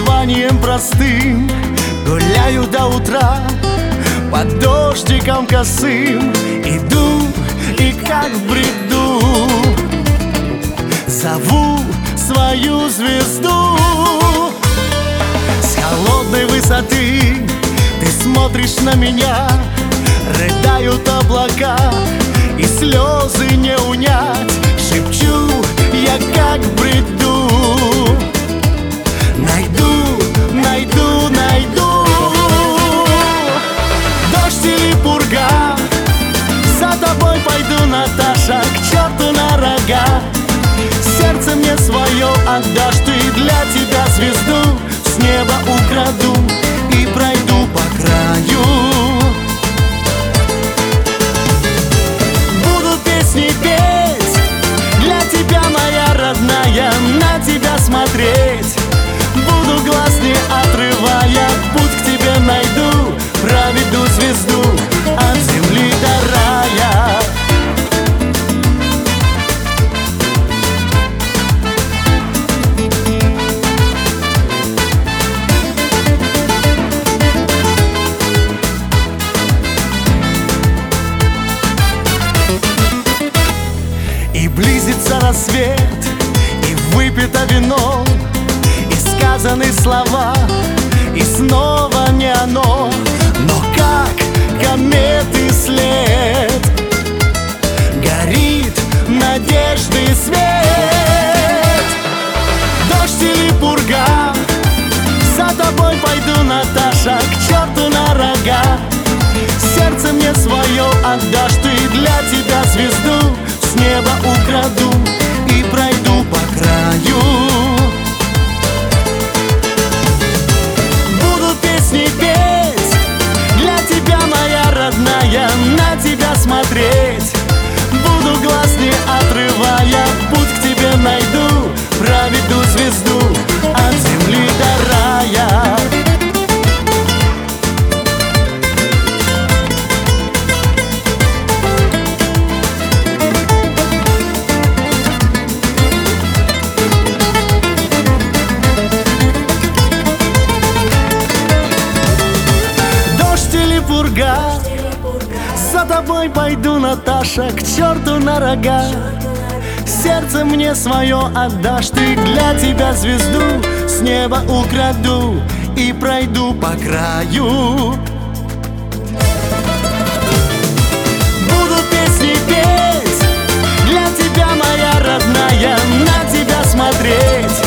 названием простым гуляю до утра под дождиком косым. Иду и как в бреду зову свою звезду. С холодной высоты ты смотришь на меня, рыдают облака, и слезы не унять. Шепчу я как в бреду: найду, найду, найду. Дождь или пурга, за тобой пойду, Наташа, к черту на рога. Сердце мне свое отдашь ты, для тебя звезду с неба украду и пройду по краю. Буду песни петь для тебя, моя родная, на тебя смотреть. Буду глаз не отрывая, путь к тебе найду, проведу звезду от земли до рая. И близится рассвет, и выпито вино, и сказаны слова, и снова не оно. Но как кометы след горит надежды свет. Дождь или пурга, за тобой пойду, Наташа, к черту на рога. Сердце мне свое отдашь ты, для тебя звезду с неба украду и пройду по краю. Буду песни петь для тебя, моя родная, на тебя смотреть. Буду глаз не отрывая, путь к тебе найду, проведу звезду от земли до рая. За тобой пойду, Наташа, к черту на рога. Сердце мне свое отдашь ты, для тебя звезду с неба украду и пройду по краю. Буду песни петь для тебя, моя родная, на тебя смотреть.